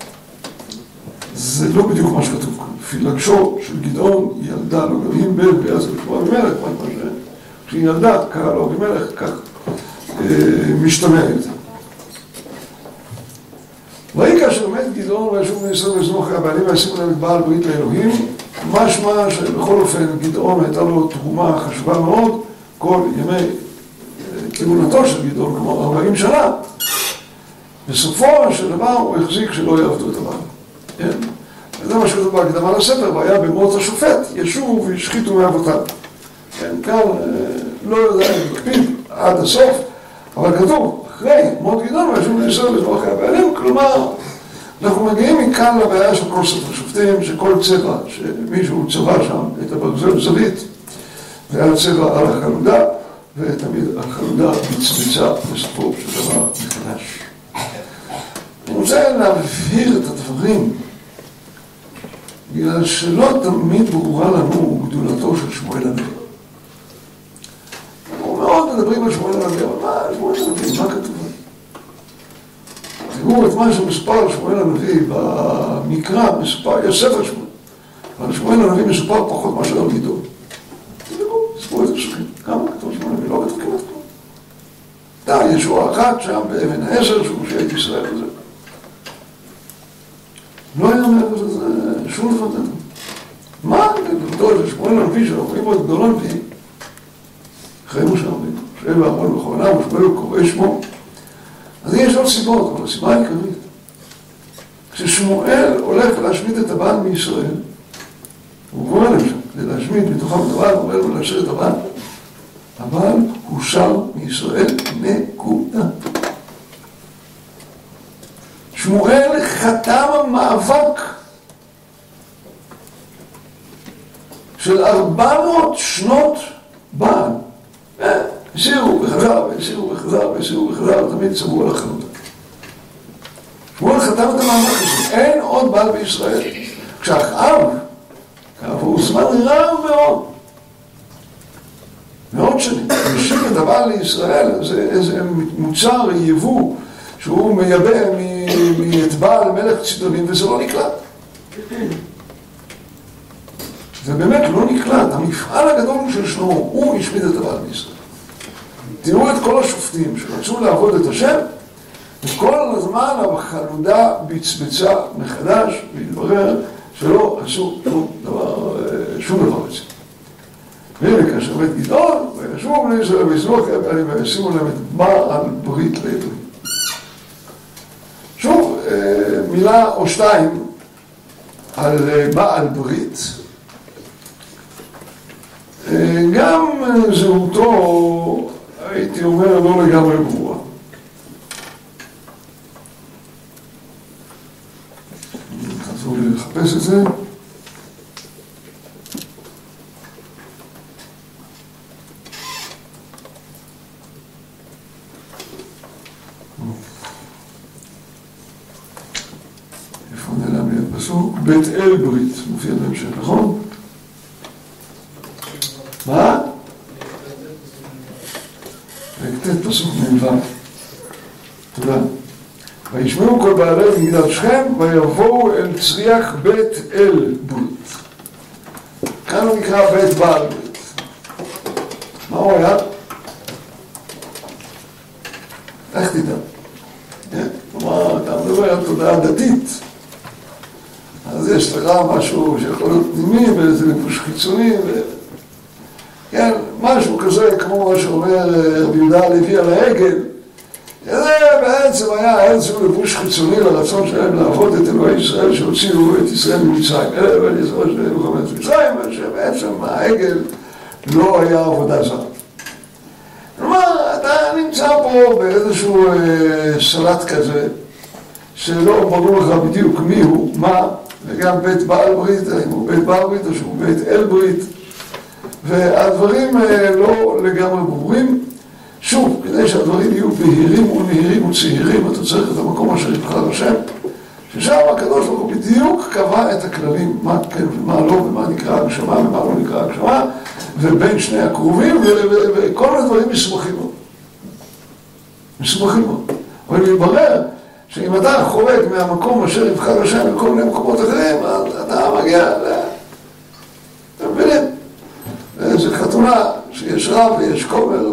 זה לא בדיוק מה שכתוב כאן. פילגשו של גדעון ילדה לו גבים בן ויעזר לשמו אבימלך, כשהיא ילדה קרא לו אבימלך, כך משתמע את זה. ויהי כאשר מת גדעון וישוב בני ישראל ויזנו אחרי הבעלים וישימו להם את בעל ברית לאלוהים, משמע שבכל אופן גדעון הייתה לו תרומה חשובה מאוד כל ימי כהונתו של גדעון, כלומר 40 שנה. בסופו של דבר הוא החזיק שלא יעבדו את הבעל. כן? וזה מה שכתוב בהקדמה לספר, והיה במות השופט, ישובו והשחיתו מאבותם. כן, כאן לא יודע אם מקפיד עד הסוף, אבל כתוב, אחרי מות גדעון וישובו בני ישראל ויזנו אחרי הבעלים, כלומר, אנחנו מגיעים מכאן לבעיה של כל ספר שופטים, שכל צבע שמישהו צבע שם את הברזל זווית, והיה צבע על החלודה, ותמיד החלודה בצבצה בסופו של דבר מחדש. אני רוצה להבהיר את הדברים, בגלל שלא תמיד ברורה לנו גדולתו של שמואל הנביא. אנחנו מאוד מדברים על שמואל הנביא, אבל מה שמואל הנביא? מה כתוב? תראו את מה שמסופר על שמואל הנביא במקרא, יש ספר שמואל, אבל שמואל הנביא מסופר פחות מאשר על גדעון. תראו, ספרו את הפסוקים, כמה כתוב שמואל הנביא? לא כתוב כמעט כלום. די, ישוע אחת שם באבן העזר, שהוא מושיע את ישראל וזה. לא היה מעבר לזה שום דבר. מה גדולתו של שמואל הנביא שלו? רואים בו את גדול הנביא, אחרי משה רבנו, שואל ואמרנו בכוונה, ושמואל הוא קורא שמו. אז יש עוד סיבות, אבל הסיבה העיקרית, כששמואל הולך להשמיד את הבעל מישראל, הוא קורא להם שם, כדי להשמיד מתוכם את הבעל, הוא אומר לו להשאיר את הבעל, הבעל הושר מישראל נקודה. שמואל חתם המאבק של 400 שנות בעל. הסירו וחזר, והסירו וחזר, והסירו וחזר, תמיד צבעו על החלוטה. שמואל חתם את המאבק הזה, אין עוד בעל בישראל. כשאחאב, כעבור זמן רב מאוד, מאות שנים, משיב את הבעל לישראל, זה איזה מוצר יבוא, שהוא מייבא את בעל מלך צידונים, וזה לא נקלט. זה באמת לא נקלט. המפעל הגדול של שלמה, הוא השמיד את הבעל בישראל. תראו את כל השופטים שרצו לעבוד את השם, וכל הזמן החלודה בצבצה מחדש, והתברר שלא עשו שום דבר בזה. והנה כאשר מת גדעון, וישבו בני ישראל ויזנו אחרי הבעלים וישימו להם את בעל ברית לאלוהים. שוב, מילה או שתיים על בעל ברית. גם זהותו, הייתי הייתי אומר לא לגמרי ברורה. חזרו לי לחפש את זה. איפה נעלם לי הפסוק? בית אל ברית, מופיע בהמשך, נכון? מה? וכתת פסוק מלבד. תודה. וישמעו כל בעלי מגדל שכם ויבואו אל צריח בית אל ברית. כאן הוא נקרא בית בעל ברית. מה הוא היה? איך תדע? כלומר, אתה מדבר על תודעה דתית. אז יש לך משהו שיכול להיות פנימי ואיזה לבוש חיצוני כן, משהו כזה כמו מה שאומר רבי יהודה הלוי על העגל. זה בעצם היה איזשהו לבוש חיצוני לרצון שלהם לעבוד את אלוהי ישראל שהוציאו את ישראל ממצרים. אלה ואני זוכר שלהם חמץ מצרים, שבעצם העגל לא היה עבודה זרה. כלומר, אתה נמצא פה באיזשהו סלט כזה שלא ברור לך בדיוק מי הוא, מה, וגם בית בעל ברית, האם הוא בית בעל ברית או שהוא בית אל ברית, והדברים לא לגמרי ברורים. שוב, כדי שהדברים יהיו בהירים ונהירים וצעירים, אתה צריך את המקום אשר יבחר השם, ששם הקדוש ברוך הוא בדיוק קבע את הכללים, מה כן ומה לא, ומה נקרא הגשמה ומה לא נקרא הגשמה, ובין שני הקרובים, וכל מיני דברים מסובכים מאוד. מסובכים מאוד. אבל מתברר שאם אתה חורג מהמקום אשר יבחר השם בכל מיני מקומות אחרים, אתה מגיע אתם מבינים? זה חתונה שיש רב ויש כומר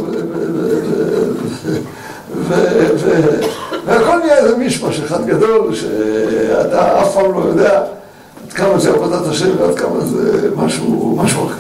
והכל נהיה איזה משמש אחד גדול שאתה אף פעם לא יודע עד כמה זה עבודת השם ועד כמה זה משהו אחר.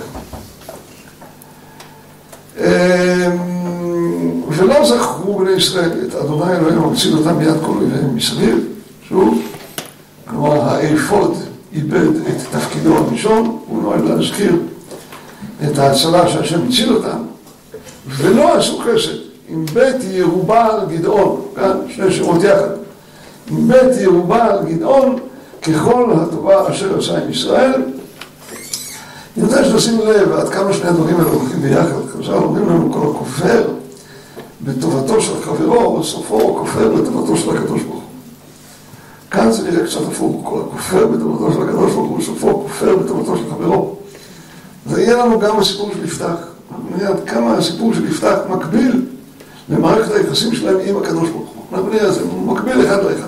ולא זכרו בני ישראל את אדוני אלוהינו המציל אותם מיד כל אויביהם מסביב. שוב, כלומר האפוד איבד את תפקידו הראשון, הוא נועד להזכיר את ההצלה שהשם הציל אותם, ולא עשו חסד עם בית ירובעל גדעון, כאן שני שמות יחד, עם בית ירובעל גדעון ככל הטובה אשר עשה עם ישראל. אני רוצה שתשים לב עד כמה שני הדברים האלה הולכים ביחד. חז"ל אומרים לנו כל הכופר בטובתו של חברו, בסופו כופר בטובתו של הקדוש ברוך הוא. כאן זה נראה קצת הפוך, כל הכופר בטובתו של הקדוש ברוך הוא, בסופו כופר בטובתו של חברו. זה יהיה לנו גם הסיפור של יפתח. נראה עד כמה הסיפור של יפתח מקביל למערכת היחסים שלהם עם הקדוש ברוך הוא. נראה זה מקביל אחד לאחד.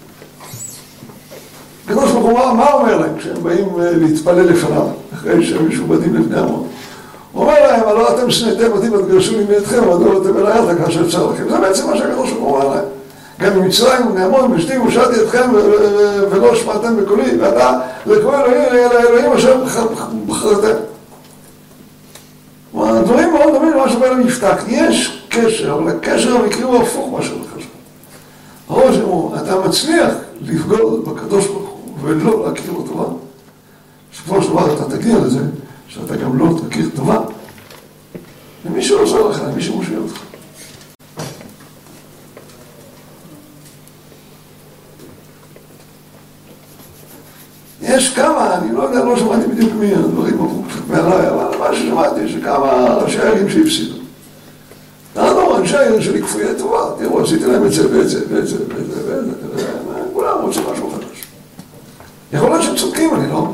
הקדוש ברוך הוא מה אומר להם כשהם באים להתפלל לפניו, אחרי שהם משובדים לבני עמון? הוא אומר להם, הלא אתם שנאתם אותי ותגרשו לי מידכם, מדוע אתם אליי עד כאשר יצא לכם. זה בעצם מה שהקדוש ברוך הוא אומר להם. גם במצרים ובני עמון ושתי ושעתי אתכם ולא שמעתם בקולי, ואתה לקרוא אלוהים אשר בחרתם. הדברים מאוד דומים למה שאומר להם יפתח. יש קשר, אבל הקשר המקרי הוא הפוך מה שאומר לך. הראש הוא, אתה מצליח לפגוד בקדוש ברוך הוא ולא להכיר לו טובה. בסופו של דבר אתה תגיע לזה שאתה גם לא תכיר טובה. ומישהו עוזר לך, מישהו משאיר אותך. יש כמה, אני לא יודע, לא שמעתי בדיוק מי הדברים עברו קצת מעליי, אבל מה ששמעתי שכמה ראשי הערים שהפסידו. לא, אנשי העיר שלי כפויי טובה, תראו, עשיתי להם את זה ואת זה ואת זה ואת זה ואת זה, כולם רוצים משהו חדש. יכול להיות שהם צודקים, אני לא אומר.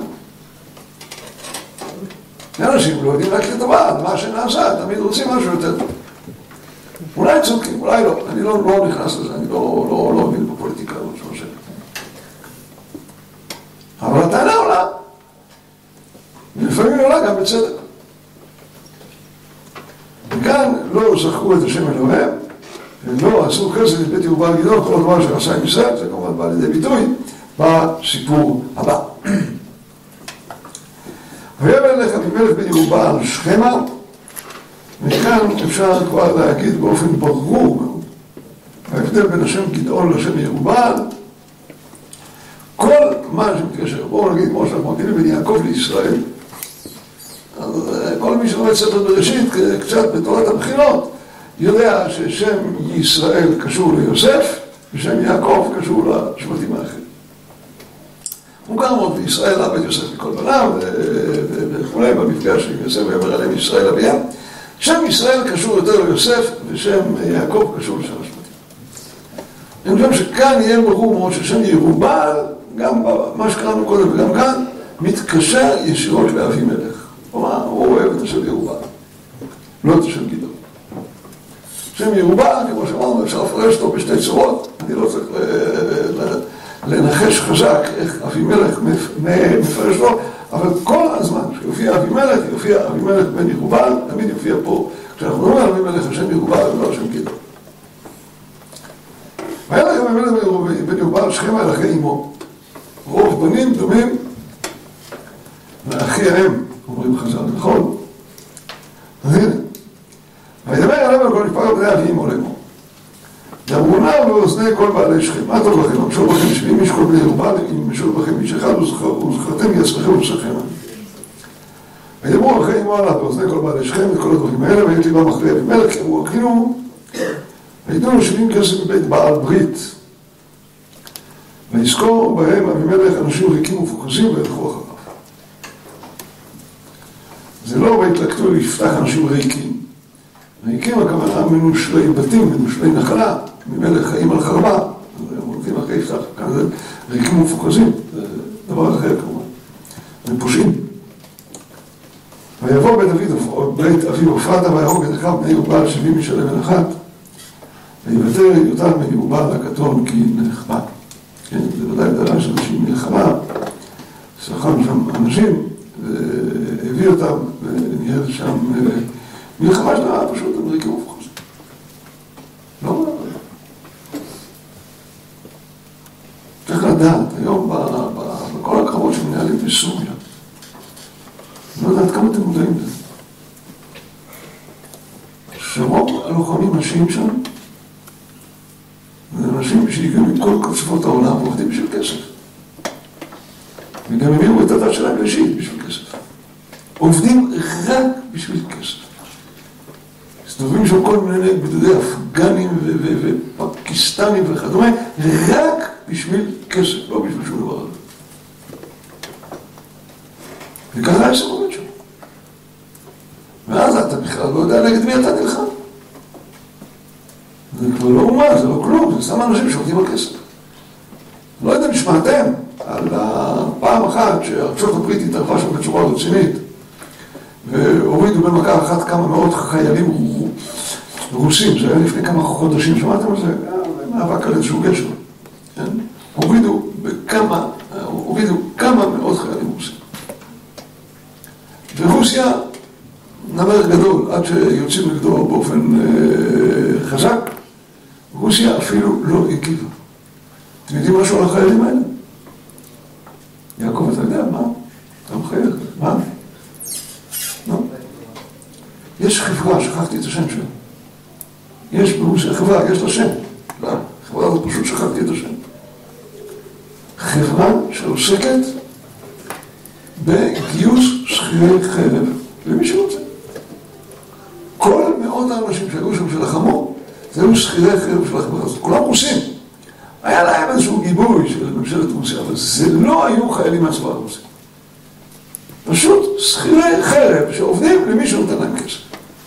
אנשים לא יודעים להכיר טובה, מה שנעשה, תמיד רוצים משהו יותר טוב. אולי צודקים, אולי לא, אני לא נכנס לזה, אני לא מבין בפוליטיקה, לא חושב. אבל הטענה עולה, ולפעמים היא עולה גם בצדק. וכאן לא זכרו את השם אלוהיהם, ולא עשו חסד את בית ירובעל גדעון, כל דבר שעשה עם ישראל, זה כמובן בא לידי ביטוי בסיפור הבא. ויבא אליך אבימלך בן ירובעל שכמה, וכאן אפשר כבר להגיד באופן ברור מאוד, ההבדל בין השם גדעון לשם ירובעל, כל מה שמתקשר, בואו נגיד כמו שאנחנו מבינים בין יעקב לישראל, אז כל מי שלומד ספר בראשית, קצת בתורת הבחינות, יודע ששם ישראל קשור ליוסף, ושם יעקב קשור לשבטים האחרים. הוא גם עוד בישראל עבד יוסף מכל בניו, וכולי, במפגש עם יוסף ויאמר עליהם ישראל אביהם. שם ישראל קשור יותר ליוסף, ושם יעקב קשור לשם השבטים. אני חושב שכאן יהיה ברור מאוד ששם ירובעל, גם במה שקראנו קודם וגם כאן, מתקשר ישירות לאבימלך. כלומר, הוא אוהב את השם ירובעל, לא את השם גדעון. שם ירובעל, כמו שאמרנו, אפשר לפרש אותו בשתי צורות, אני לא צריך לנחש חזק איך אבימלך מפרש לו, אבל כל הזמן שיופיע אבימלך, יופיע אבימלך בן ירובעל, תמיד יופיע פה, כשאנחנו אומרים אבימלך השם ירובעל ולא השם גדעון. והיה לכם אבימלך בן ירובעל שכם על אחי אמו, רוב בנים דומים לאחיהם, אומרים חז"ל, נכון? אז הנה, וידבר עליהם על כל משפחת בני אבי אמו לאמו. דברו נא באוזני כל בעלי שכם, מה טוב לכם? המשול בכם 70 איש כל בני ירובעל, אם משול בכם איש אחד וזכרתם יצרכם ובשכם. וידברו אחרי אמו עליו באוזני כל בעלי שכם את כל הדברים האלה, והיית ליבם אחרי אבימלך, כי אמרו הכינו, ויתנו לו 70 כסף מבית בעל ברית. ויזכור בהם אבימלך אנשים ריקים ופוחזים וילכו אחריו. זה לא בהתלקטו לפתח אנשים ריקים. ריקים הכוונה מנושלי בתים, מנושלי נחלה, ממלך חיים על חרבה. מולכים אחרי יפתח, כאן זה ריקים ופוחזים, זה דבר אחר כמובן. הם פושעים. ויבוא בית אביו עופרתה ויהרוג את אחיו בני ירובעל 70 איש על אבן אחת. ויוותר יותם בן ירובעל הקטון כי נחבא. כן, זה ודאי דרש של אנשים מלחמה, שכן שם אנשים, והביא אותם, וניהל שם מלחמה שלה, פשוט הם ריקים ופוחזים. לא, צריך לדעת, היום בכל הקרבות שמנהלים בסוריה, לא יודעת כמה אתם מודעים לזה. שרוב הלוחמים נשיים שם, זה אנשים שהגיעו מכל קצוות העולם ועובדים בשביל כסף. וגם הביאו את הדת שלהם ראשית בשביל כסף. עובדים רק בשביל כסף. מסתובבים שם כל מיני בדודי אפגנים ופקיסטנים וכדומה, רק בשביל כסף, לא בשביל שום דבר. וככה יש עובד שם. ואז אתה בכלל לא יודע נגד מי אתה נלחם. זה כבר לא אומה, זה לא כלום, זה סתם אנשים שעובדים על כסף. לא יודע, נשמעתם על הפעם אחת שארצות הברית התערבה שם בצורה רצינית והורידו במכה אחת כמה מאות חיילים רוסים, זה היה לפני כמה חודשים, שמעתם על זה? מאבק על איזשהו גשר. הורידו כמה מאות חיילים רוסים. ורוסיה נמר גדול, עד שיוצאים נגדו באופן חזק, רוסיה אפילו לא הגיבה. אתם יודעים משהו על החיילים האלה? יעקב, אתה יודע, מה? אתה מחייל, מה? לא? יש חברה, שכחתי את השם שלה. יש ברוסיה חברה, יש לה שם. לא, חברה הזאת פשוט שכחתי את השם. חברה שעוסקת בגיוס שכירי חרב למי שרוצה. כל מאות האנשים שהיו שם שלחמו, זה היו שכירי חרב של החברה הזאת. כולם רוסים. היה להם איזשהו גיבוי של ממשלת רוסיה, אבל זה לא היו חיילים מהצבא הרוסי. פשוט שכירי חרב שעובדים למי שנותן להם כסף.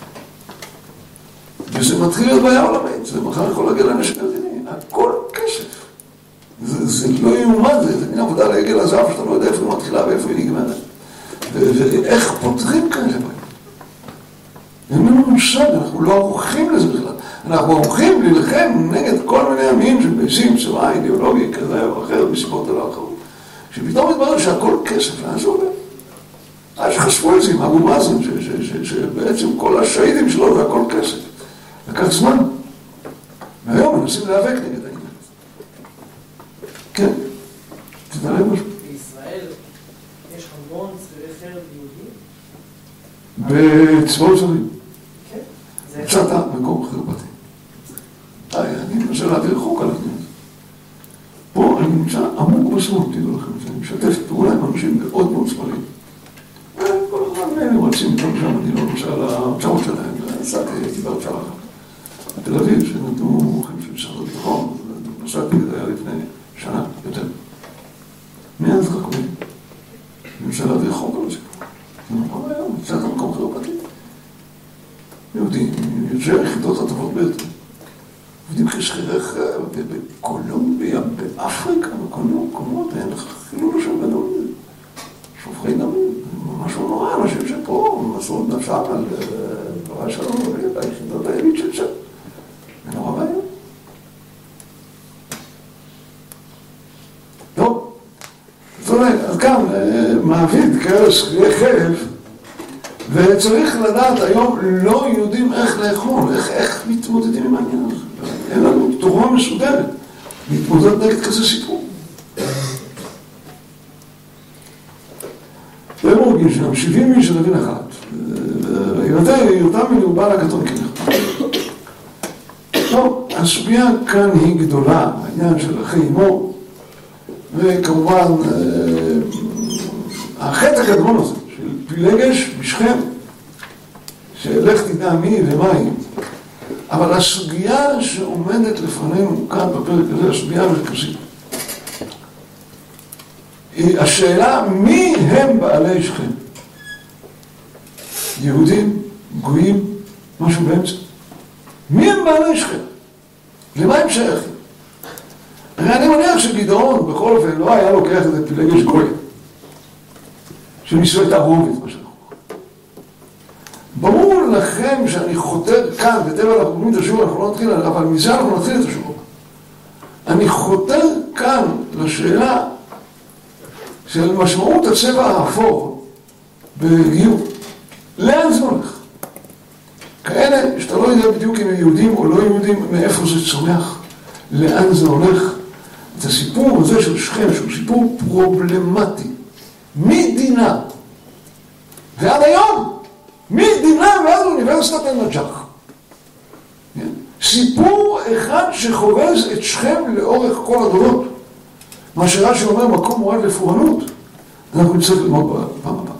וזה מתחיל להיות בעיה עולמית, זה מחר יכול להגיע לנשק מדיני, הכל כסף. זה לא יאומן, זה מין עבודה לעגל הזהב שאתה לא יודע איפה היא מתחילה ואיפה היא נגמרת. ואיך פותרים כאלה בעיה? אין לנו מושג, אנחנו לא ערוכים לזה בכלל. אנחנו ערוכים להילחם נגד כל מיני עמים שמביישים צבא אידיאולוגי כזה או אחר מסיבות הלא אחרות. שפתאום מתברר שהכל כסף, לאן זה עובד? אז שחשבו את זה עם אבו מאזן, שבעצם כל השהידים שלו זה הכל כסף. לקח זמן. והיום מנסים להיאבק נגד העניין. כן, תדע להם משהו. בישראל יש המון שכירי חרב יהודים? בצבאות זרים. כן. מצאת מקום חרבתי. אני מנסה להעביר חוק על העניין. פה אני נמצא עמוק בסמות, תדעו לכם את זה. אני משתף פעולה עם אנשים מאוד מאוד שמאליים. כל הזמן הם רצים איתם שם, אני לא נוסע על ההרצאות שלהם, נסעתי, הייתי בהרצאה אחת. תל אביב, שנתנו מומחים של משרד הביטחון, נסעתי, זה היה לפני שנה יותר. מי זה חכמים? ממשלה להביא חוק על זה. במקום היום, מצאת המקום זה לא פרטי. יהודים, יוצאי היחידות הטובות ביותר. עובדים כשכירי חרב, בקולומביה, באפריקה, בכל מיני מקומות, אין לך חילול השם גדול מזה. שופכי דמים, משהו נורא, אנשים שפה מסרו את נפשם על דברה שלנו, היחידות העילית של שם. זה נורא בעיה. טוב, זאת אומרת, אז כאן מעביד כאלה שכירי חרב, וצריך לדעת היום לא יודעים איך לאכול, איך מתמודדים עם העניין הזה. אין לנו תורה מסודרת להתמודד נגד כזה סיפור. והם הורגים שם 70 איש של אבין אחת. ויותם מלאובל הקטון כנך. טוב, הסוגיה כאן היא גדולה, העניין של אחי אמו, וכמובן החטא הגדול הזה של פילגש בשכם, שלך תדע מי ומים. אבל הסוגיה שעומדת לפנינו כאן בפרק הזה, הסוגיה המרכזית, היא השאלה מי הם בעלי שכם? יהודים, גויים, משהו באמצע. מי הם בעלי שכם? למה הם שייכים? הרי אני מניח שגדעון בכל אופן לא היה לוקח את זה פילגש גוי, שניסו את הרובית, מה שאנחנו. ברור לכם שאני חותר כאן, בטבע אנחנו קוראים את השיעור, אנחנו לא נתחיל, אבל מזה אנחנו נתחיל את השיעור. אני חותר כאן לשאלה של משמעות הצבע האפור בגיור. לאן זה הולך? כאלה שאתה לא יודע בדיוק אם הם יהודים או לא יהודים, מאיפה זה צומח, לאן זה הולך. את הסיפור הזה של שכם, שהוא סיפור פרובלמטי, מדינה ועד היום, מדינה ועד אוניברסיטת א-נג'אח. סיפור אחד שחורז את שכם לאורך כל הדורות. מה שרש"י אומר, מקום מועד לפורענות, אנחנו נצטרך ללמוד בפעם הבאה.